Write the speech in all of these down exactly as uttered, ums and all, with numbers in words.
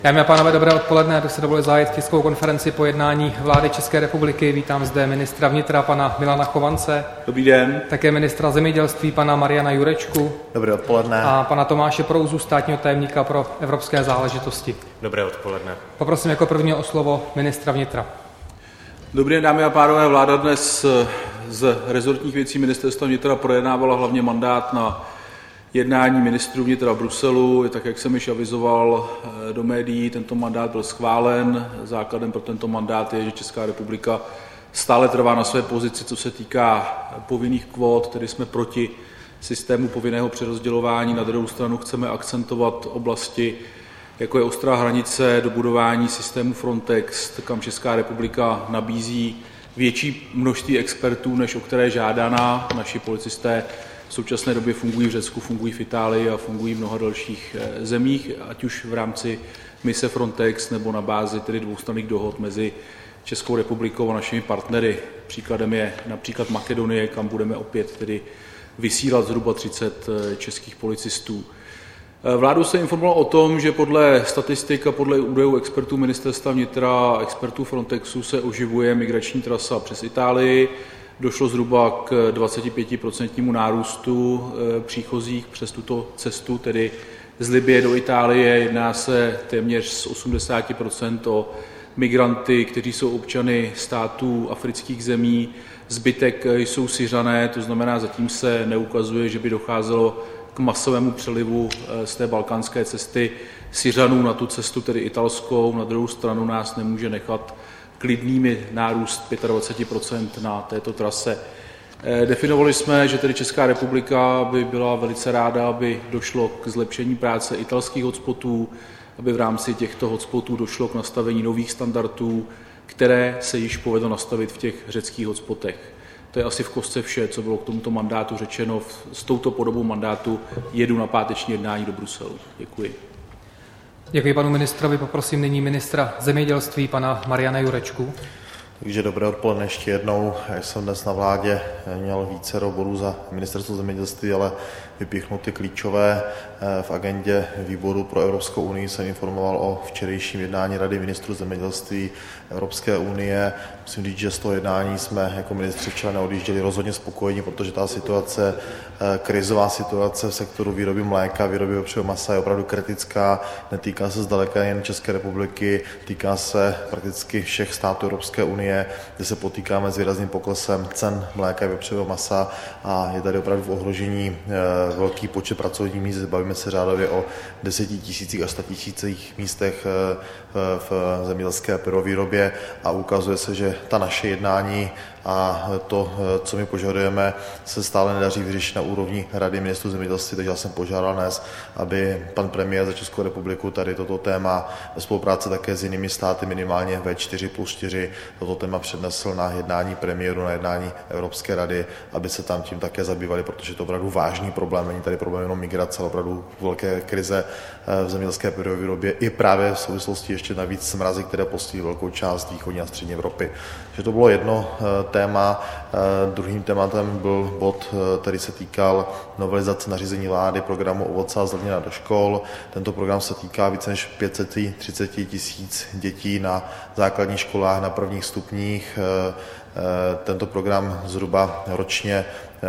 Dámy a pánové, dobré odpoledne. Já bych se dovolil zahájit tiskovou konferenci po jednání vlády České republiky. Vítám zde ministra vnitra pana Milana Chovance. Dobrý den. Také ministra zemědělství pana Mariana Jurečku. Dobré odpoledne. A pana Tomáše Prouzu, státního tajemníka pro evropské záležitosti. Dobré odpoledne. Poprosím jako prvního o slovo ministra vnitra. Dobrý den, dámy a pánové. Vláda dnes z rezortních věcí ministerstva vnitra projednávala hlavně mandát na jednání ministrů vnitra v Bruselu. Tak, jak jsem již avizoval do médií, tento mandát byl schválen. Základem pro tento mandát je, že Česká republika stále trvá na své pozici, co se týká povinných kvót, tedy jsme proti systému povinného přerozdělování. Na druhou stranu chceme akcentovat oblasti, jako je ostrá hranice, dobudování systému Frontex, kam Česká republika nabízí větší množství expertů, než o které žádaná. Naši policisté v současné době fungují v Řecku, fungují v Itálii a fungují v mnoha dalších zemích, ať už v rámci mise Frontex nebo na bázi tedy dvoustranných dohod mezi Českou republikou a našimi partnery. Příkladem je například Makedonie, kam budeme opět tedy vysílat zhruba třicet českých policistů. Vládu se informovalo o tom, že podle statistik a podle údajů expertů ministerstva vnitra a expertů Frontexu se oživuje migrační trasa přes Itálii. Došlo zhruba k dvacetipětiprocentnímu nárůstu příchozích přes tuto cestu, tedy z Libye do Itálie. Jedná se téměř z osmdesát procent o migranty, kteří jsou občany států afrických zemí. Zbytek jsou Syřané, to znamená, zatím se neukazuje, že by docházelo k masovému přelivu z té balkánské cesty Syřanů na tu cestu, tedy italskou. Na druhou stranu nás nemůže nechat klidnými nárůst dvacet pět procent na této trase. Definovali jsme, že tedy Česká republika by byla velice ráda, aby došlo k zlepšení práce italských hotspotů, aby v rámci těchto hotspotů došlo k nastavení nových standardů, které se již povedlo nastavit v těch řeckých hotspotech. To je asi v kostce vše, co bylo k tomuto mandátu řečeno. S touto podobou mandátu jedu na páteční jednání do Bruselu. Děkuji. Děkuji panu ministrovi. Poprosím nyní ministra zemědělství pana Mariana Jurečku. Takže dobré odpoledne ještě jednou. Já jsem dnes na vládě měl vícero bodů za ministerstvo zemědělství, ale vypíchnu ty klíčové. V agendě výboru pro Evropskou unii jsem informoval o včerejším jednání Rady ministrů zemědělství Evropské unie. Musím říct, že z toho jednání jsme jako ministři včera neodjížděli rozhodně spokojení, protože ta situace, krizová situace v sektoru výroby mléka, výroby vepřového masa je opravdu kritická. Netýká se zdaleka jen České republiky, týká se prakticky všech států Evropské unie, kde se potýkáme s výrazným poklesem cen mléka a vepřového masa a je tady opravdu v ohrožení velký počet pracovních míst. Bavíme se řádově o desetitisících a statisících místech v zemědělské prvovýrobě a ukazuje se, že ta naše jednání a to, co my požadujeme, se stále nedaří vyřešit na úrovni Rady ministrů zemědělství, takže já jsem požádal dnes, aby pan premiér za Českou republiku tady toto téma ve spolupráci také s jinými státy, minimálně V čtyři plus čtyři, toto téma přednesl na jednání premiéru, na jednání Evropské rady, aby se tam tím také zabývali, protože to je opravdu vážný problém, není tady problém jenom migrace, ale opravdu velké krize v zemědělské prvovýrobě i právě v souvislosti ještě navíc s mrazy, které postihují velkou část východní a střední Evropy. Takže to bylo jedno téma. Druhým tématem byl bod, který se týkal novelizace nařízení vlády programu Ovoce a zelenina do škol. Tento program se týká více než pět set třicet tisíc dětí na základních školách na prvních stupních. Tento program zhruba ročně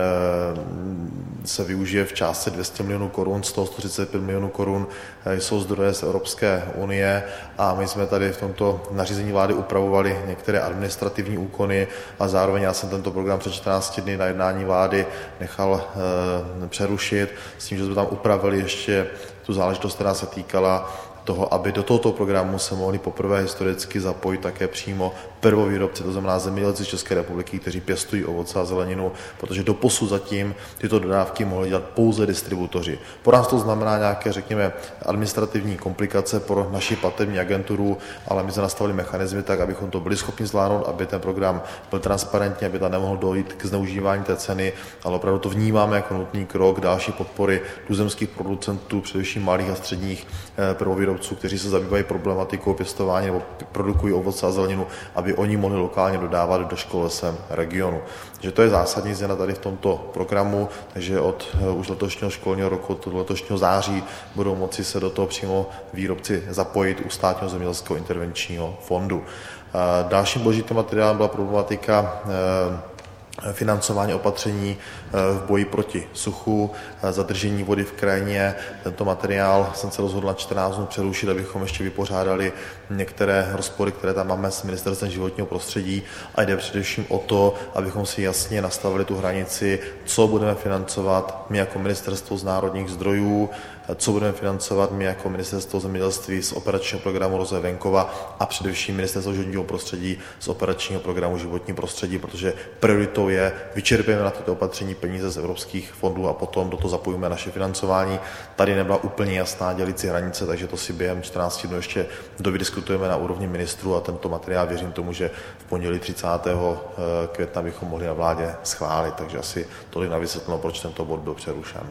se využije v částce dvě stě milionů korun, z toho sto třicet pět milionů korun jsou zdroje z Evropské unie a my jsme tady v tomto nařízení vlády upravovali některé administrativní úkony a zároveň já jsem tento program před čtrnácti dny na jednání vlády nechal e, přerušit s tím, že jsme tam upravili ještě tu záležitost, která se týkala toho, aby do tohoto programu se mohli poprvé historicky zapojit také přímo prvovýrobci, to znamená zemědělci České republiky, kteří pěstují ovoce a zeleninu, protože doposud zatím tyto dodávky mohli dělat pouze distributoři. Pro nás to znamená nějaké, řekněme, administrativní komplikace pro naši platební agenturu, ale my jsme nastavili mechanizmy tak, abychom to byli schopni zvládnout, aby ten program byl transparentní, aby tam nemohlo dojít k zneužívání té ceny, ale opravdu to vnímáme jako nutný krok další podpory tuzemských producentů, především malých a středních prvovýrobců výrobců, kteří se zabývají problematikou pěstování nebo produkují ovoce a zeleninu, aby oni mohli lokálně dodávat do škol ve svém regionu. Takže to je zásadní změna tady v tomto programu, takže od už letošního školního roku, od letošního září budou moci se do toho přímo výrobci zapojit u Státního zemědělského intervenčního fondu. Dalším důležitým materiálem byla problematika financování opatření v boji proti suchu, zadržení vody v krajině. Tento materiál jsem se rozhodl na čtrnáct dnů přerušit, abychom ještě vypořádali některé rozpory, které tam máme s Ministerstvem životního prostředí, a jde především o to, abychom si jasně nastavili tu hranici, co budeme financovat my jako ministerstvo z národních zdrojů, co budeme financovat my jako Ministerstvo zemědělství z operačního programu Rozvoj venkova a především Ministerstvo životního prostředí z operačního programu Životní prostředí, protože prioritou je vyčerpěme na toto opatření peníze z evropských fondů a potom do toho zapojíme naše financování. Tady nebyla úplně jasná dělicí hranice, takže to si během čtrnácti dnů ještě dovydiskutujeme na úrovni ministrů a tento materiál věřím tomu, že v pondělí třicátého května bychom mohli na vládě schválit, takže asi tolik na vysvětleno, proč tento bod byl přerušen.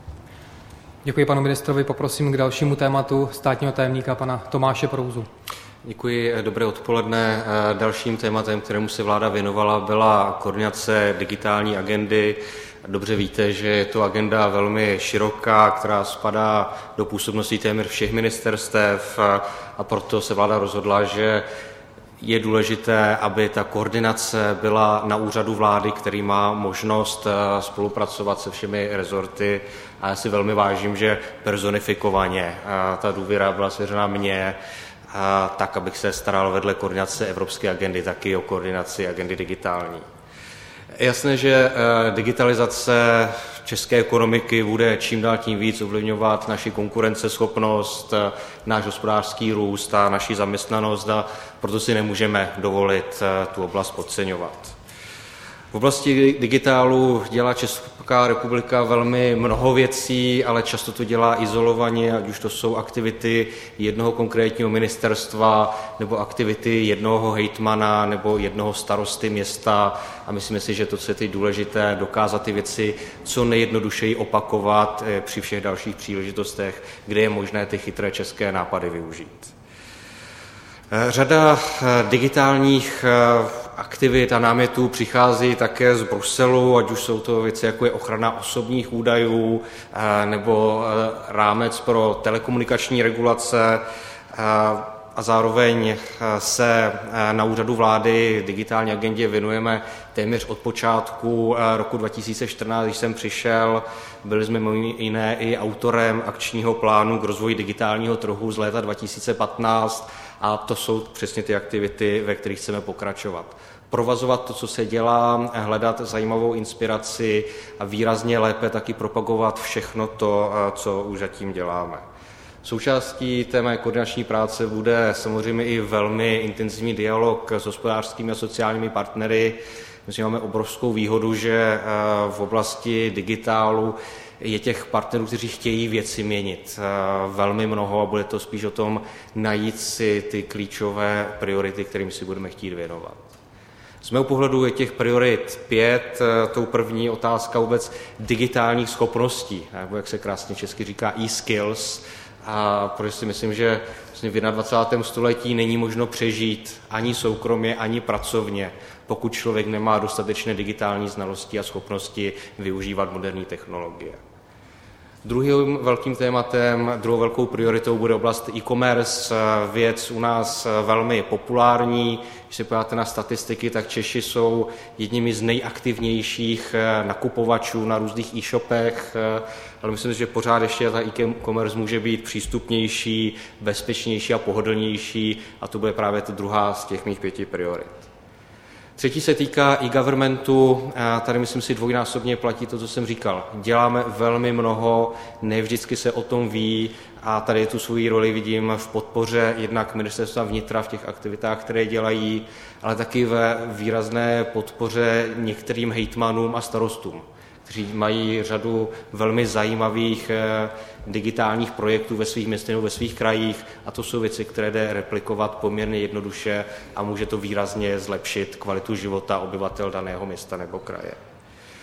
Děkuji panu ministrovi. Poprosím k dalšímu tématu státního tajemníka pana Tomáše Prouzu. Děkuji, dobré odpoledne. Dalším tématem, kterému se vláda věnovala, byla koordinace digitální agendy. Dobře víte, že je to agenda velmi široká, která spadá do působnosti téměř všech ministerstev, a proto se vláda rozhodla, že je důležité, aby ta koordinace byla na úřadu vlády, který má možnost spolupracovat se všemi rezorty. A já si velmi vážím, že personifikovaně ta důvěra byla svěřena mně, tak, abych se staral vedle koordinace evropské agendy taky o koordinaci agendy digitální. Je jasné, že digitalizace české ekonomiky bude čím dál tím víc ovlivňovat naši konkurenceschopnost, náš hospodářský růst a naši zaměstnanost, a proto si nemůžeme dovolit tu oblast podceňovat. V oblasti digitálu dělá Česká republika velmi mnoho věcí, ale často to dělá izolovaně, ať už to jsou aktivity jednoho konkrétního ministerstva nebo aktivity jednoho hejtmana nebo jednoho starosty města, a myslíme si, že to, co je teď důležité, dokázat ty věci co nejjednodušeji opakovat při všech dalších příležitostech, kde je možné ty chytré české nápady využít. Řada digitálních aktivit a námětů přichází také z Bruselu, ať už jsou to věci, jako je ochrana osobních údajů nebo rámec pro telekomunikační regulace, a zároveň se na úřadu vlády digitální agendě věnujeme téměř od počátku roku dva tisíce čtrnáct, když jsem přišel. Byli jsme mimo jiné i autorem akčního plánu k rozvoji digitálního trhu z léta dva tisíce patnáct, a to jsou přesně ty aktivity, ve kterých chceme pokračovat. Provazovat to, co se dělá, hledat zajímavou inspiraci a výrazně lépe taky propagovat všechno to, co už zatím děláme. Součástí té mé koordinační práce bude samozřejmě i velmi intenzivní dialog s hospodářskými a sociálními partnery. My si máme obrovskou výhodu, že v oblasti digitálu je těch partnerů, kteří chtějí věci měnit, velmi mnoho, a bude to spíš o tom najít si ty klíčové priority, kterým si budeme chtít věnovat. Z mého pohledu je těch priorit pět. Tou první otázka vůbec digitálních schopností, nebo jak se krásně česky říká e-skills, a protože si myslím, že v dvacátém prvním století není možno přežít ani soukromě, ani pracovně, pokud člověk nemá dostatečné digitální znalosti a schopnosti využívat moderní technologie. Druhým velkým tématem, druhou velkou prioritou bude oblast e-commerce, věc u nás velmi populární. Když se podíváte na statistiky, tak Češi jsou jedními z nejaktivnějších nakupovačů na různých e-shopech, ale myslím si, že pořád ještě ta e-commerce může být přístupnější, bezpečnější a pohodlnější, a to bude právě ta druhá z těch mých pěti priorit. Třetí se týká e-governmentu. Tady myslím si dvojnásobně platí to, co jsem říkal. Děláme velmi mnoho, ne vždycky se o tom ví, a tady tu svoji roli vidím v podpoře jednak Ministerstva vnitra v těch aktivitách, které dělají, ale taky ve výrazné podpoře některým hejtmanům a starostům, kteří mají řadu velmi zajímavých digitálních projektů ve svých městech nebo ve svých krajích, a to jsou věci, které jde replikovat poměrně jednoduše a může to výrazně zlepšit kvalitu života obyvatel daného města nebo kraje.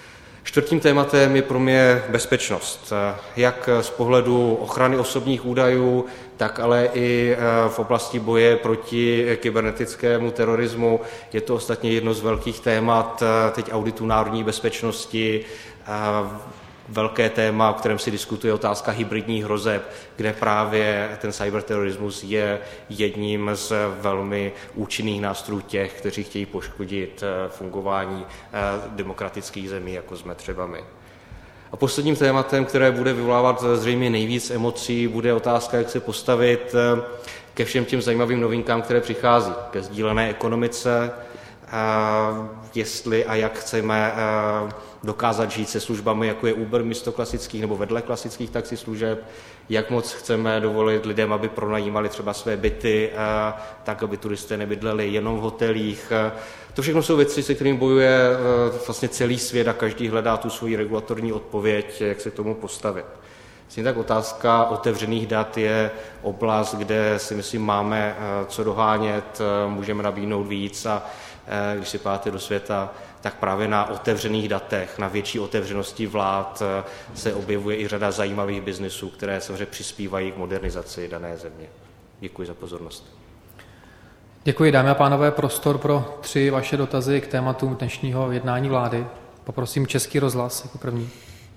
Čtvrtým tématem je pro mě bezpečnost. Jak z pohledu ochrany osobních údajů, tak ale i v oblasti boje proti kybernetickému terorismu. Je to ostatně jedno z velkých témat teď auditu národní bezpečnosti. Velké téma, o kterém se diskutuje, otázka hybridních hrozeb, kde právě ten cyberterorismus je jedním z velmi účinných nástrojů těch, kteří chtějí poškodit fungování demokratických zemí, jako jsme třeba my. A posledním tématem, které bude vyvolávat zřejmě nejvíc emocí, bude otázka, jak se postavit ke všem těm zajímavým novinkám, které přichází, ke sdílené ekonomice, jestli a jak chceme dokázat žít se službami, jako je Uber místo klasických nebo vedle klasických taxislužeb, jak moc chceme dovolit lidem, aby pronajímali třeba své byty, tak, aby turisté nebydleli jenom v hotelích. To všechno jsou věci, se kterými bojuje vlastně celý svět a každý hledá tu svoji regulatorní odpověď, jak se k tomu postavit. Stejně tak otázka otevřených dat je oblast, kde si myslím máme co dohánět, můžeme nabídnout víc a když si páte do světa, tak právě na otevřených datech, na větší otevřenosti vlád se objevuje i řada zajímavých biznesů, které samozřejmě přispívají k modernizaci dané země. Děkuji za pozornost. Děkuji, dámy a pánové, prostor pro tři vaše dotazy k tématu dnešního jednání vlády. Poprosím Český rozhlas jako první.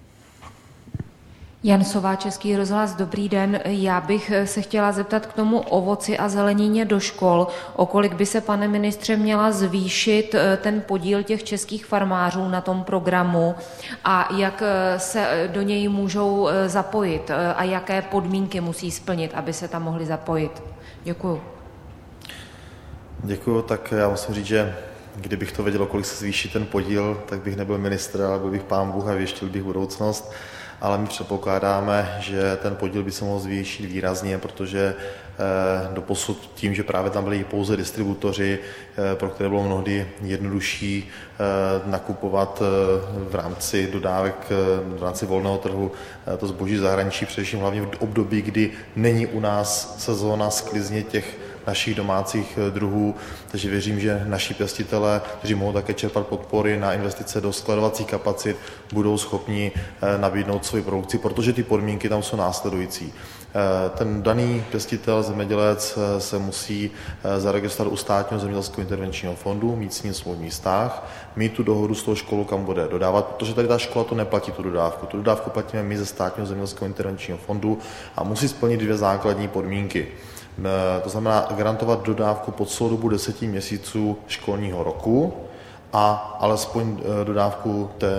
Jansová, Český rozhlas, dobrý den. Já bych se chtěla zeptat k tomu ovoci a zelenině do škol. O kolik by se, pane ministře, měla zvýšit ten podíl těch českých farmářů na tom programu a jak se do něj můžou zapojit a jaké podmínky musí splnit, aby se tam mohli zapojit? Děkuju. Děkuju, tak já musím říct, že kdybych to věděl, kolik se zvýší ten podíl, tak bych nebyl ministr, ale byl bych pán Bůh a věštil bych budoucnost. Ale my předpokládáme, že ten podíl by se mohl zvýšit výrazně, protože doposud tím, že právě tam byli pouze distributoři, pro které bylo mnohdy jednodušší nakupovat v rámci dodávek, v rámci volného trhu to zboží zahraničí, především hlavně v období, kdy není u nás sezóna sklizně těch našich domácích druhů, takže věřím, že naši pěstitelé, kteří mohou také čerpat podpory na investice do skladovacích kapacit, budou schopni nabídnout svoji produkci, protože ty podmínky tam jsou následující. Ten daný pěstitel, zemědělec se musí zaregistrovat u Státního zemědělského intervenčního fondu, mít s ním smluvní vztah, mít tu dohodu s tou školou, kam bude dodávat, protože tady ta škola to neplatí tu dodávku. Tu dodávku platíme my ze Státního zemědělského intervenčního fondu a musí splnit dvě základní podmínky. To znamená garantovat dodávku po celou dobu deseti měsíců školního roku a alespoň dodávku té,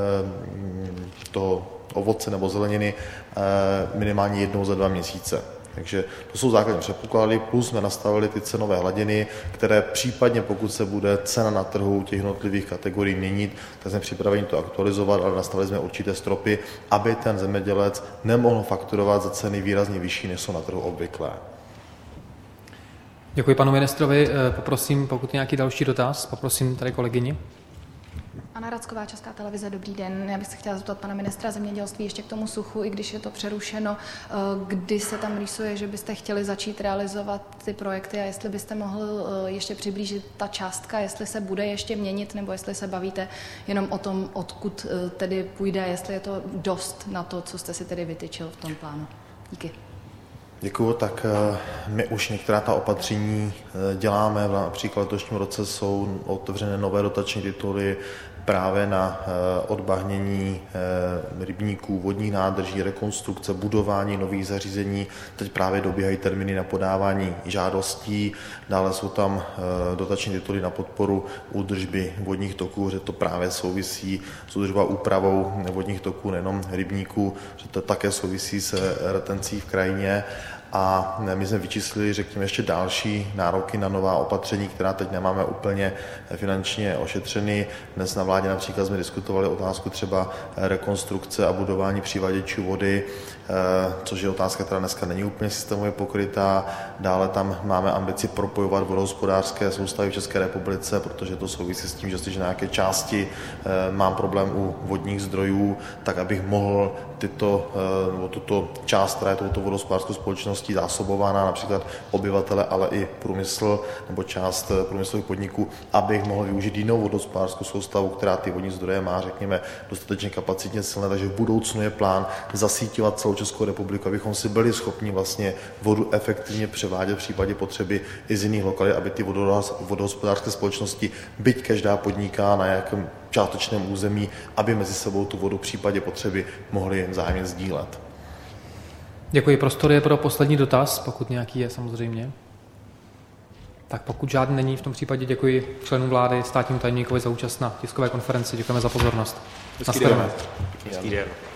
toho ovoce nebo zeleniny minimálně jednou za dva měsíce. Takže to jsou základní předpoklady, plus jsme nastavili ty cenové hladiny, které případně, pokud se bude cena na trhu těch jednotlivých kategorií měnit, tak jsme připraveni to aktualizovat, ale nastavili jsme určité stropy, aby ten zemědělec nemohl fakturovat za ceny výrazně vyšší, než jsou na trhu obvyklé. Děkuji panu ministrovi. Poprosím, pokud je nějaký další dotaz, poprosím tady kolegyni. Anna Racková, Česká televize, dobrý den. Já bych se chtěla zeptat pana ministra zemědělství ještě k tomu suchu, i když je to přerušeno, kdy se tam rýsuje, že byste chtěli začít realizovat ty projekty a jestli byste mohl ještě přiblížit ta částka, jestli se bude ještě měnit, nebo jestli se bavíte jenom o tom, odkud tedy půjde, jestli je to dost na to, co jste si tedy vytyčil v tom plánu. Díky. Děkuju, tak my už některá ta opatření děláme, například v letošním roce jsou otevřené nové dotační tituly právě na odbahnění rybníků, vodních nádrží, rekonstrukce, budování nových zařízení. Teď právě dobíhají termíny na podávání žádostí, dále jsou tam dotační tituly na podporu údržby vodních toků, že to právě souvisí s údržbou a úpravou vodních toků, nejenom rybníků, že to také souvisí se retencí v krajině. A my jsme vyčíslili, řekněme, ještě další nároky na nová opatření, která teď nemáme úplně finančně ošetřeny. Dnes na vládě například jsme diskutovali otázku třeba rekonstrukce a budování přivaděčů vody, což je otázka, která dneska není úplně systémově pokrytá. Dále tam máme ambici propojovat vodohospodářské soustavy v České republice, protože to souvisí s tím, že když na nějaké části mám problém u vodních zdrojů, tak abych mohl tyto, nebo tuto část, která je touto vodohospodářskou společností zásobována, například obyvatele, ale i průmysl nebo část průmyslových podniků, abych mohl využít jinou vodohospodářskou soustavu, která ty vodní zdroje má, řekněme, dostatečně kapacitně silné, takže v budoucnu je plán zasíťovat celou Českou republiku, abychom si byli schopni vlastně vodu efektivně převádět v případě potřeby i z jiných lokalit, aby ty vodohospodářské společnosti, byť každá podniká na nějakém částečném území, aby mezi sebou tu vodu v případě potřeby mohli vzájemně sdílet. Děkuji. Prostor je pro poslední dotaz, pokud nějaký je samozřejmě. Tak pokud žádný není, v tom případě děkuji členům vlády, státnímu tajemníkovi za účast na tiskové konferenci. Děkujeme za pozornost. Hezký den. Hezký den.